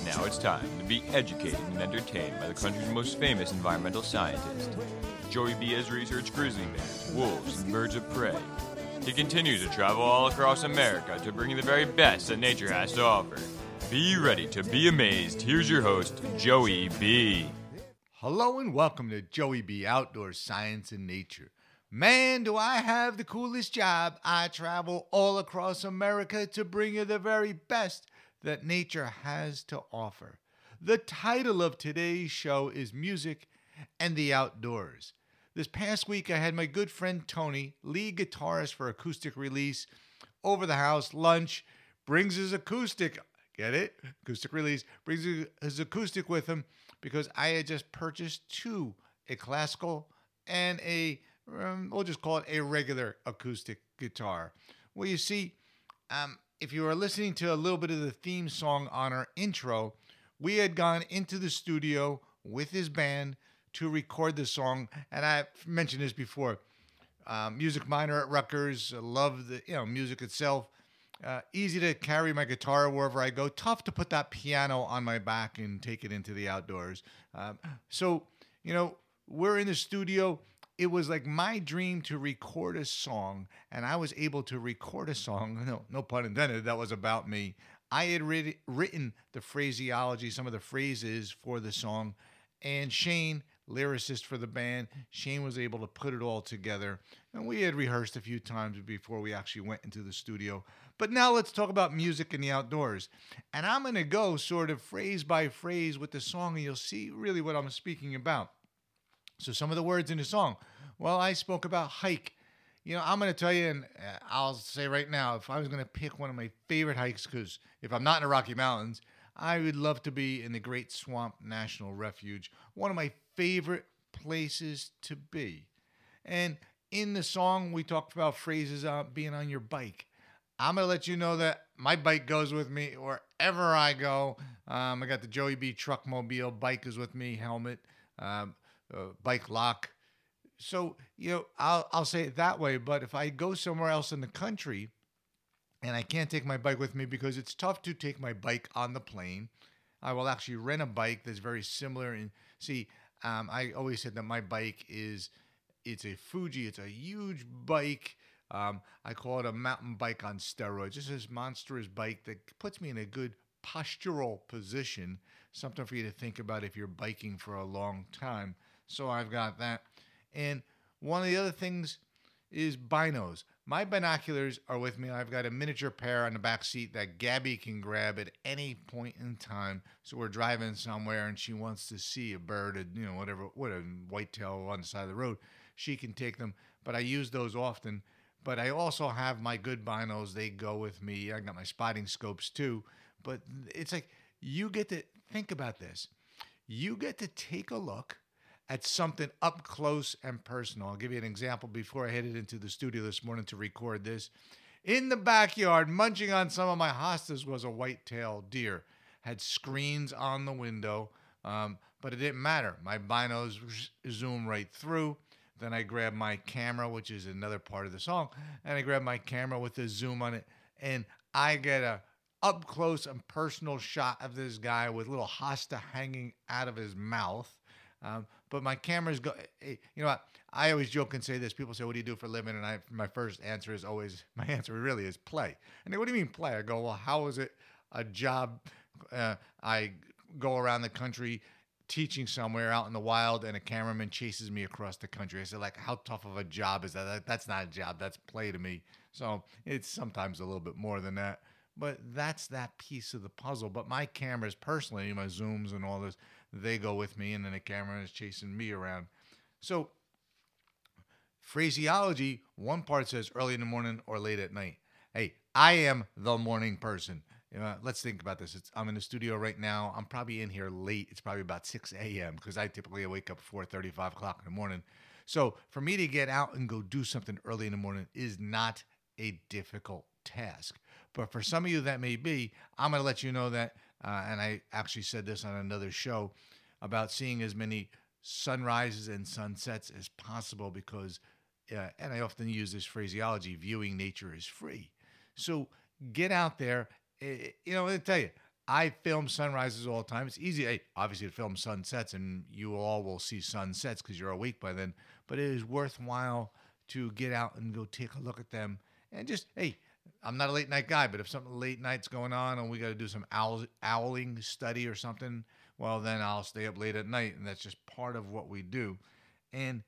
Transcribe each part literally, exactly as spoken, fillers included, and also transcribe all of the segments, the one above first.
Now it's time to be educated and entertained by the country's most famous environmental scientist. Joey B has researched grizzly bears, wolves, and birds of prey. He continues to travel all across America to bring you the very best that nature has to offer. Be ready to be amazed. Here's your host, Joey B. Hello and welcome to Joey B Outdoors Science and Nature. Man, do I have the coolest job. I travel all across America to bring you the very best that nature has to offer. The title of today's show is Music and the Outdoors. This past week, I had my good friend Tony, lead guitarist for Acoustic Release, over the house, lunch, brings his acoustic, get it? Acoustic Release, brings his acoustic with him because I had just purchased two, a classical and a, um, we'll just call it a regular acoustic guitar. Well, you see, um, if you were listening to a little bit of the theme song on our intro, we had gone into the studio with his band to record the song, and I've mentioned this before. Um, music minor at Rutgers, love the you know music itself. Uh, easy to carry my guitar wherever I go. Tough to put that piano on my back and take it into the outdoors. Um, so you know we're in the studio. It was like my dream to record a song, and I was able to record a song. No, no pun intended. That was about me. I had writ- written the phraseology, some of the phrases for the song, and Shane, lyricist for the band, Shane was able to put it all together. And we had rehearsed a few times before we actually went into the studio. But now let's talk about music in the outdoors. And I'm going to go sort of phrase by phrase with the song, and you'll see really what I'm speaking about. So some of the words in the song. Well, I spoke about hike. You know, I'm going to tell you, and I'll say right now, if I was going to pick one of my favorite hikes, because if I'm not in the Rocky Mountains, I would love to be in the Great Swamp National Refuge, one of my favorite places to be. And in the song, we talked about phrases about being on your bike. I'm going to let you know that my bike goes with me wherever I go. Um, I got the Joey B Truckmobile. Bike is with me, helmet. Um, Uh, bike lock. So, you know, I'll I'll say it that way. But if I go somewhere else in the country and I can't take my bike with me because it's tough to take my bike on the plane, I will actually rent a bike that's very similar. And see, um, I always said that my bike is, it's a Fuji. It's a huge bike. Um, I call it a mountain bike on steroids. Just this monstrous bike that puts me in a good postural position. Something for you to think about if you're biking for a long time. So I've got that. And one of the other things is binos. My binoculars are with me. I've got a miniature pair on the back seat that Gabby can grab at any point in time. So we're driving somewhere and she wants to see a bird, you know, whatever, what a whitetail on the side of the road. She can take them, but I use those often. But I also have my good binos. They go with me. I got my spotting scopes too. But it's like you get to think about this. You get to take a look at something up close and personal. I'll give you an example before I headed into the studio this morning to record this. In the backyard, munching on some of my hostas was a white-tailed deer. Had screens on the window, um, but it didn't matter. My binos zoom right through. Then I grab my camera, which is another part of the song, and I grab my camera with the zoom on it, and I get a up close and personal shot of this guy with a little hosta hanging out of his mouth. Um, but my camera's go. You know what? I always joke and say this. People say, "What do you do for a living?" And I, my first answer is always, my answer really is play. And they, what do you mean play? I go, well, how is it a job? Uh, I go around the country teaching somewhere out in the wild, and a cameraman chases me across the country. I said, like, how tough of a job is that? that? That's not a job. That's play to me. So it's sometimes a little bit more than that. But that's that piece of the puzzle. But my cameras, personally, my zooms and all this, they go with me, and then the camera is chasing me around. So phraseology, one part says early in the morning or late at night. Hey, I am the morning person. You know, let's think about this. It's, I'm in the studio right now. I'm probably in here late. It's probably about six a.m. because I typically wake up four thirty, five o'clock in the morning. So for me to get out and go do something early in the morning is not a difficult task. But for some of you that may be, I'm going to let you know that, uh, and I actually said this on another show, about seeing as many sunrises and sunsets as possible because, uh, and I often use this phraseology, viewing nature is free. So get out there. You know, I'll tell you, I film sunrises all the time. It's easy, hey, obviously, to film sunsets, and you all will see sunsets because you're awake by then. But it is worthwhile to get out and go take a look at them. And just, hey, I'm not a late night guy, but if something late night's going on and we got to do some owl, owling study or something, well, then I'll stay up late at night. And that's just part of what we do. And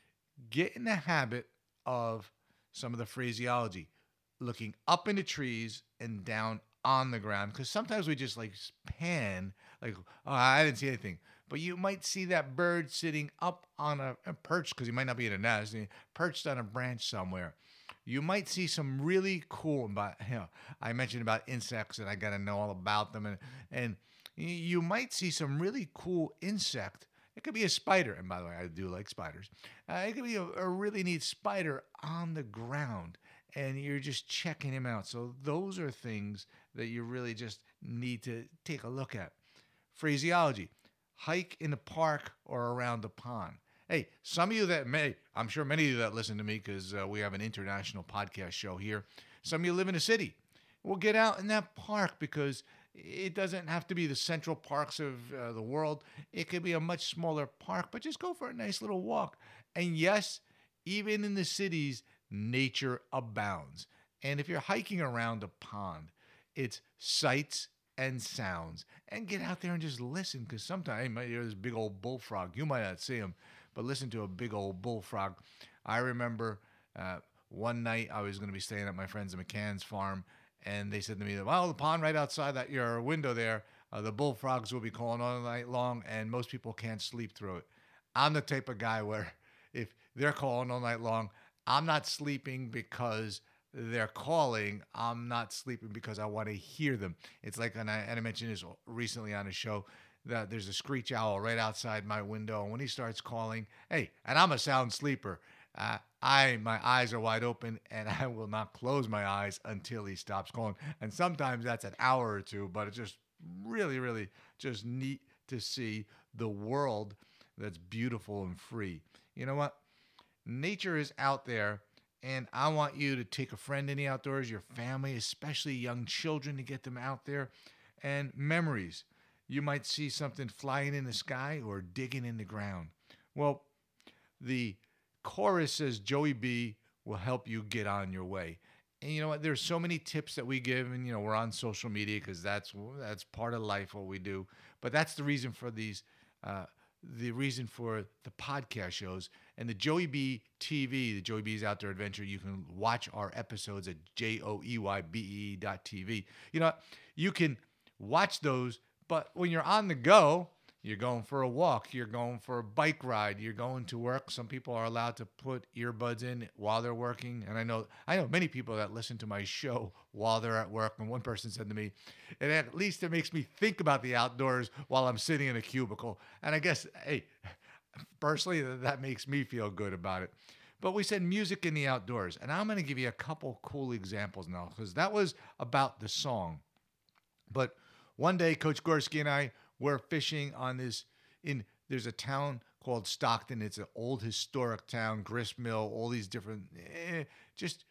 get in the habit of some of the phraseology, looking up into trees and down on the ground, because sometimes we just like pan, like, oh, I didn't see anything. But you might see that bird sitting up on a, a perch, because he might not be in a nest, perched on a branch somewhere. You might see some really cool, about, you know, I mentioned about insects and I got to know all about them. And, and you might see some really cool insect. It could be a spider. And by the way, I do like spiders. Uh, it could be a, a really neat spider on the ground. And you're just checking him out. So those are things that you really just need to take a look at. Phraseology. Hike in the park or around the pond. Hey, some of you that may, I'm sure many of you that listen to me, because uh, we have an international podcast show here. Some of you live in a city. Well, get out in that park, because it doesn't have to be the central parks of uh, the world. It could be a much smaller park, but just go for a nice little walk. And yes, even in the cities, nature abounds. And if you're hiking around a pond, it's sights and sounds. And get out there and just listen, because sometimes you might hear this big old bullfrog. You might not see him, but listen to a big old bullfrog. I remember uh, one night I was going to be staying at my friend's McCann's farm, and they said to me, well, the pond right outside that your window there, uh, the bullfrogs will be calling all night long, and most people can't sleep through it. I'm the type of guy where if they're calling all night long, I'm not sleeping because they're calling. I'm not sleeping because I want to hear them. It's like, and I, and I mentioned this recently on a show, that there's a screech owl right outside my window. And when he starts calling, hey, and I'm a sound sleeper. Uh, I, my eyes are wide open, and I will not close my eyes until he stops calling. And sometimes that's an hour or two, but it's just really, really just neat to see the world that's beautiful and free. You know what? Nature is out there, and I want you to take a friend in the outdoors, your family, especially young children, to get them out there. And memories. You might see something flying in the sky or digging in the ground. Well, the chorus says Joey B will help you get on your way. And you know what? There's so many tips that we give, and you know we're on social media because that's that's part of life, what we do. But that's the reason for these. Uh, the reason for the podcast shows and the Joey B T V, the Joey B's Outdoor Adventure. You can watch our episodes at J O E Y B E dot T V. You know, you can watch those, but when you're on the go, you're going for a walk, you're going for a bike ride, you're going to work. Some people are allowed to put earbuds in while they're working. And I know I know many people that listen to my show while they're at work. And one person said to me, and at least it makes me think about the outdoors while I'm sitting in a cubicle. And I guess, hey, personally, that makes me feel good about it. But we said music in the outdoors. And I'm going to give you a couple cool examples now, because that was about the song. But one day, Coach Gorski and I were fishing on this, in there's a town called Stockton. It's an old historic town, grist mill, all these different, eh, just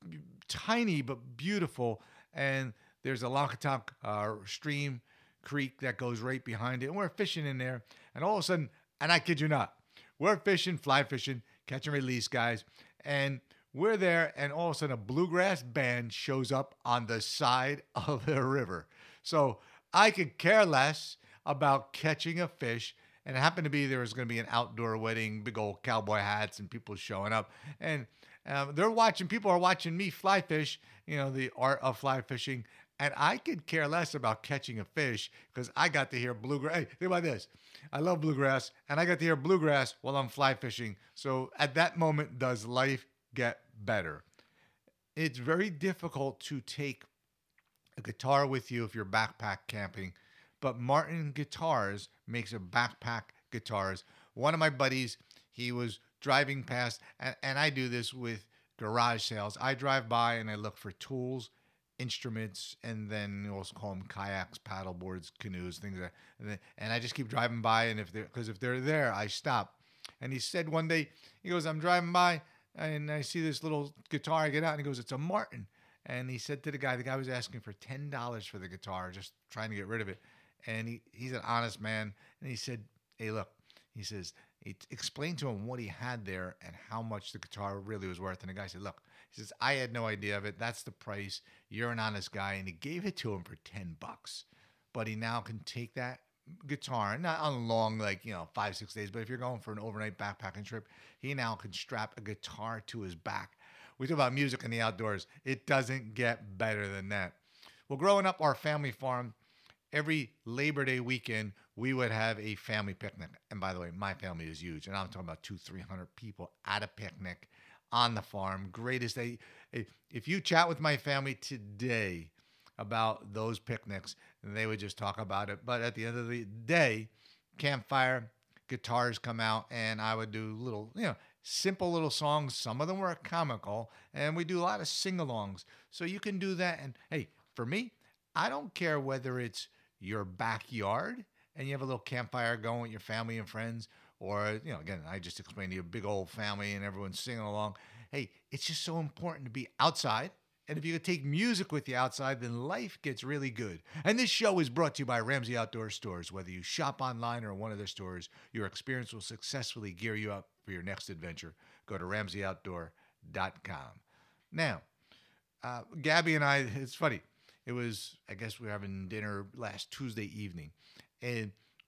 tiny but beautiful. And there's a Lockatock uh, stream, creek that goes right behind it. And we're fishing in there. And all of a sudden, and I kid you not, we're fishing, fly fishing, catch and release, guys. And we're there, and all of a sudden, a bluegrass band shows up on the side of the river. So I could care less about catching a fish. And it happened to be there was going to be an outdoor wedding, big old cowboy hats and people showing up. And um, they're watching, people are watching me fly fish, you know, the art of fly fishing. And I could care less about catching a fish because I got to hear bluegrass. Hey, think about this. I love bluegrass, and I got to hear bluegrass while I'm fly fishing. So at that moment, does life get better? It's very difficult to take a guitar with you if you're backpack camping, but Martin Guitars makes a backpack guitars. One of my buddies, he was driving past, and, and I do this with garage sales. I drive by and I look for tools, instruments, and then you also call them kayaks, paddle boards, canoes, things like that. And, then, and I just keep driving by, and if they're, because if they're there, I stop. And he said one day, he goes, I'm driving by, and I see this little guitar. I get out, and he goes, it's a Martin. And he said to the guy, the guy was asking for ten dollars for the guitar, just trying to get rid of it. And he, he's an honest man. And he said, hey, look, he says, he explained to him what he had there and how much the guitar really was worth. And the guy said, look, he says, I had no idea of it. That's the price. You're an honest guy. And he gave it to him for ten bucks. But he now can take that guitar, not on long, like, you know, five, six days, but if you're going for an overnight backpacking trip, he now can strap a guitar to his back. We talk about music in the outdoors. It doesn't get better than that. Well, growing up, our family farm, every Labor Day weekend, we would have a family picnic. And by the way, my family is huge. And I'm talking about two, three hundred people at a picnic on the farm. Greatest day. If you chat with my family today about those picnics, and they would just talk about it. But at the end of the day, campfire, guitars come out, and I would do little, you know, simple little songs. Some of them were comical, and we do a lot of sing-alongs. So you can do that. And hey, for me, I don't care whether it's your backyard and you have a little campfire going with your family and friends, or, you know, again, I just explained to you a big old family and everyone's singing along. Hey, it's just so important to be outside. And if you could take music with you outside, then life gets really good. And this show is brought to you by Ramsey Outdoor Stores. Whether you shop online or in one of their stores, your experience will successfully gear you up for your next adventure. Go to ramsey outdoor dot com. Now, uh, Gabby and I, it's funny. It was, I guess we were having dinner last Tuesday evening. And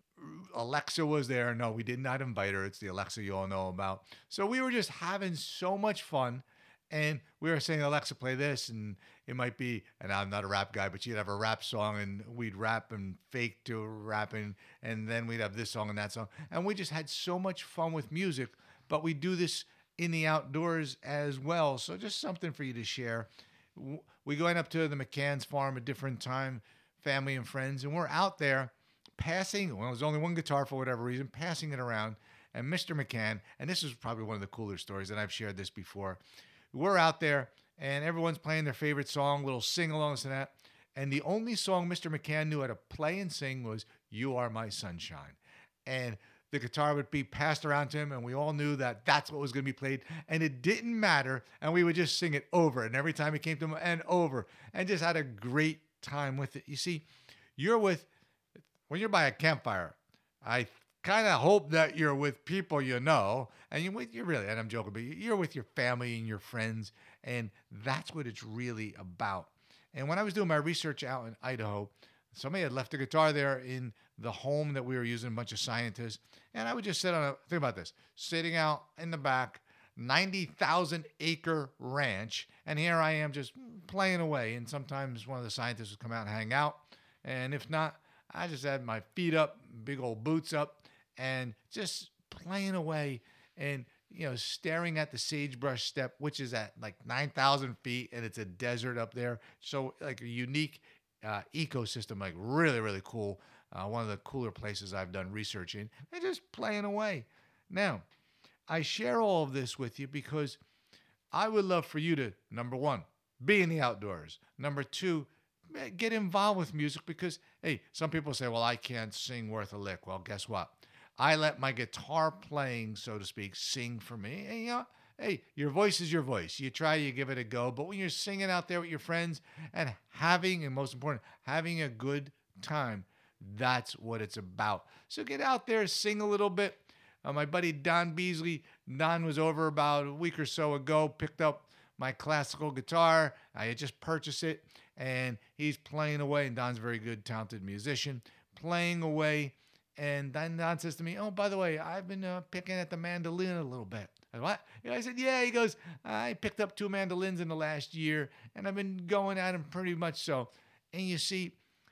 Alexa was there. No, we did not invite her. It's the Alexa you all know about. So we were just having so much fun. And we were saying, Alexa, play this. And it might be, and I'm not a rap guy, but she'd have a rap song and we'd rap and fake to rapping. And then we'd have this song and that song. And we just had so much fun with music. But we do this in the outdoors as well. So just something for you to share. We going up to the McCann's farm a different time, family and friends. And we're out there passing, well, there's only one guitar for whatever reason, passing it around. And Mister McCann, and this is probably one of the cooler stories, and I've shared this before. We're out there, and everyone's playing their favorite song, little sing-alongs and that. And the only song Mister McCann knew how to play and sing was You Are My Sunshine. And the guitar would be passed around to him, and we all knew that that's what was going to be played. And it didn't matter, and we would just sing it over. And every time it came to him, and over. And just had a great time with it. You see, you're with, when you're by a campfire, I kind of hope that you're with people you know, and you're with, you're really, and I'm joking, but you're with your family and your friends, and that's what it's really about. And when I was doing my research out in Idaho, somebody had left a guitar there in the home that we were using, a bunch of scientists, and I would just sit on a, think about this, sitting out in the back, ninety thousand acre ranch, and here I am just playing away, and sometimes one of the scientists would come out and hang out, and if not, I just had my feet up, big old boots up, and just playing away and, you know, staring at the sagebrush steppe, which is at like nine thousand feet, and it's a desert up there. So like a unique uh, ecosystem, like really, really cool. Uh, one of the cooler places I've done research in, and just playing away. Now, I share all of this with you because I would love for you to, number one, be in the outdoors. Number two, get involved with music because, hey, some people say, well, I can't sing worth a lick. Well, guess what? I let my guitar playing, so to speak, sing for me. And, you know, hey, your voice is your voice. You try, you give it a go. But when you're singing out there with your friends and having, and most important, having a good time, that's what it's about. So get out there, sing a little bit. Uh, my buddy Don Beasley, Don was over about a week or so ago, picked up my classical guitar. I had just purchased it, and he's playing away. And Don's a very good, talented musician, playing away. And then Don says to me, oh, by the way, I've been uh, picking at the mandolin a little bit. I said, what? And I said, yeah. He goes, I picked up two mandolins in the last year, and I've been going at them pretty much so. And you see,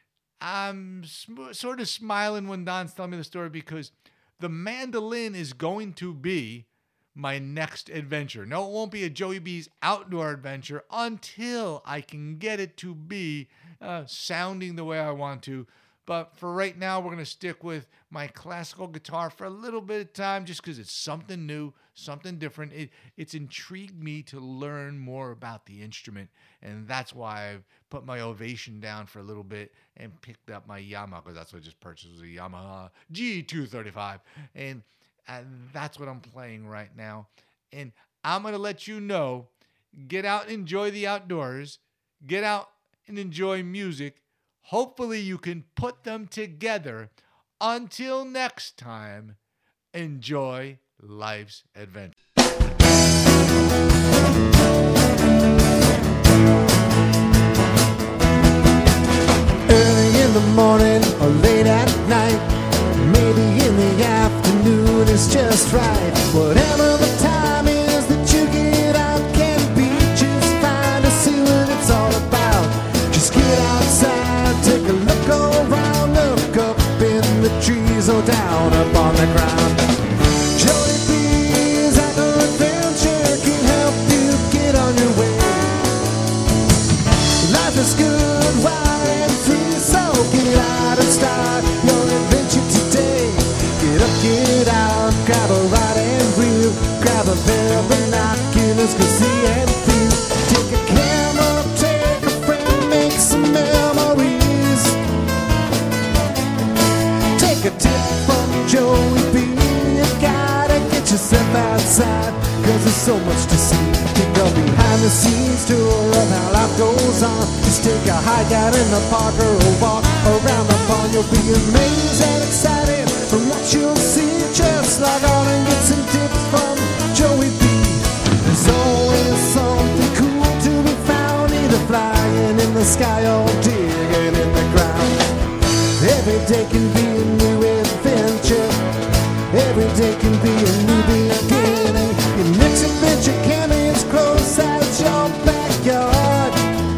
I'm sm- sort of smiling when Don's telling me the story because the mandolin is going to be my next adventure. No, it won't be a Joey B's outdoor adventure until I can get it to be uh, sounding the way I want to. But for right now, we're going to stick with my classical guitar for a little bit of time just because it's something new, something different. It, it's intrigued me to learn more about the instrument, and that's why I've put my Ovation down for a little bit and picked up my Yamaha, because that's what I just purchased, was a Yamaha G two thirty-five, and, and that's what I'm playing right now. And I'm going to let you know, get out and enjoy the outdoors. get out and enjoy music. Hopefully you can put them together. Until next time, enjoy life's adventure. Early in the morning or late at night, maybe in the afternoon is just right. Whatever the time is that you get out can be just fine to see what it's all about. Just get outside, take a look around, look up in the trees or down up on the ground. Joey B's Outdoor Adventure can help you get on your way. Life is good, wild and free, so get out and start your adventure today. Get up, get out, grab a rod and reel, grab a pair of binoculars, go see and feel. Take a camera, take a friend, make some memories. Take a tip from Joey B, you gotta get yourself outside, cause there's so much to see. Take a behind the scenes tour of how life goes on. Just take a hike out in the park or a walk around the pond. You'll be amazed and excited from what you'll see. Just log on and get some tips from Joey B. There's always something cool to be found, either flying in the sky or digging in the ground. Every day can be a new adventure. Every day can be a new beginning. Your next adventure can be as close as your backyard.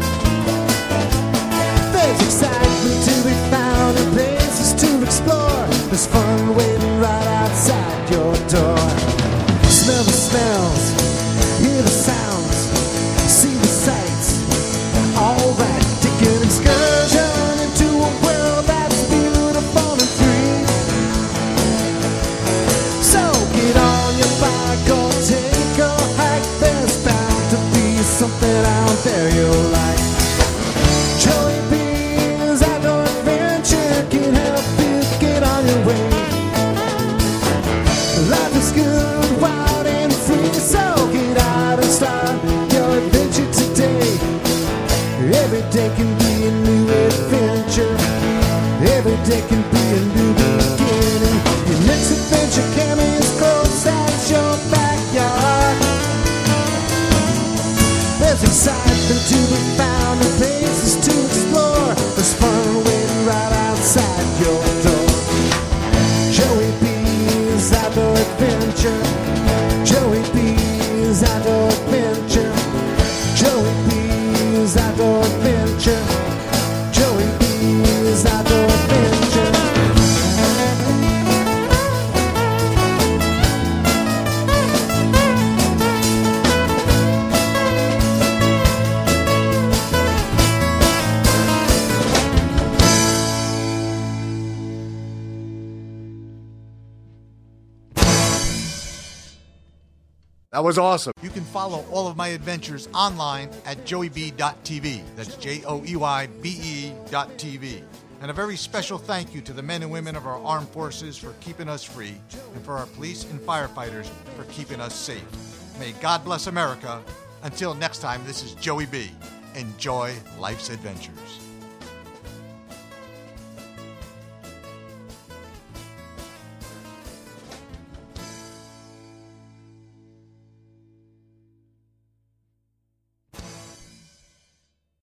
There's excitement to be found and places to explore. There's fun waiting right outside your door. Smell the smells, hear the sounds, see the sights. Alright, take an excursion into a world that's beautiful and free. So get on your bike or take a hike. There's bound to be something out there you'll like. Joey B's Outdoor Adventure can help you get on your way. Life is good, wild and free, so get out and start your adventure today. Every day can be a new adventure. Every day can be a new beginning. Your next adventure can be as close as your backyard. There's excitement to be found and places to explore. There's fun waiting right outside your door. Joey B's Outdoor Adventure. Joey B's Outdoor Adventure. Joey B's Outdoor Adventure. Joey B's Outdoor Adventure. That was awesome. You can follow all of my adventures online at joey b dot t v. That's J O E Y B E dot T V. And a very special thank you to the men and women of our armed forces for keeping us free, and for our police and firefighters for keeping us safe. May God bless America. Until next time, this is Joey B. Enjoy life's adventures.